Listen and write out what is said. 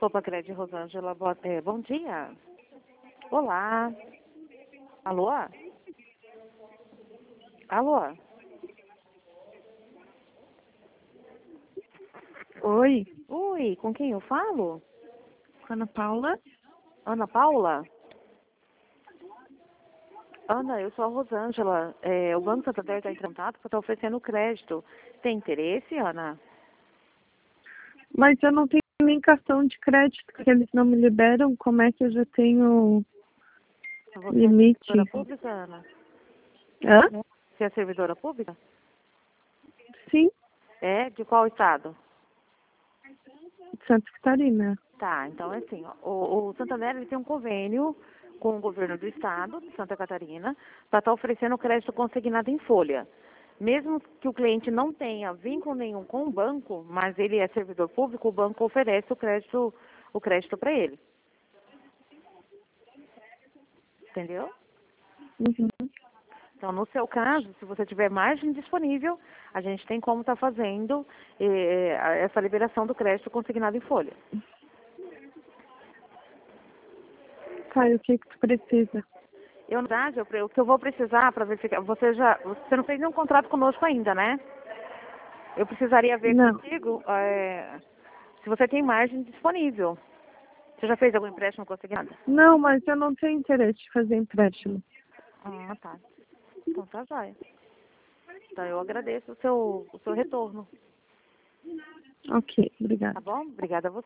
Sopa Crédito Rosângela, bom dia. Olá. Alô? Alô? Oi, Oi, com quem eu falo? Ana Paula. Ana Paula? Ana, eu sou a Rosângela. O Banco Santander está em contato para estar oferecendo crédito. Tem interesse, Ana? Mas eu não tenho nem cartão de crédito, porque eles não me liberam. Como é que eu já tenho Você é limite? servidora pública, Ana? Hã? Você é servidora pública? Sim, É? De qual estado? Santa Catarina. Tá, então é assim, ó, o Santander ele tem um convênio com o governo do estado de Santa Catarina para estar oferecendo crédito consignado em folha. Mesmo que o cliente não tenha vínculo nenhum com o banco, mas ele é servidor público, o banco oferece o crédito para ele. Entendeu? Uhum. Então, no seu caso, se você tiver margem disponível, a gente tem como estar fazendo essa liberação do crédito consignado em folha. Tá, e o que tu precisa? Eu, na verdade, o que eu vou precisar para verificar, você não fez nenhum contrato conosco ainda, né? Eu precisaria ver Não, contigo se você tem margem disponível. Você já fez algum empréstimo consignado? não, mas eu não tenho interesse de fazer empréstimo. Ah, tá. Então tá jóia. Então eu agradeço o seu retorno. Ok, Tá obrigada. bom? Obrigada a você.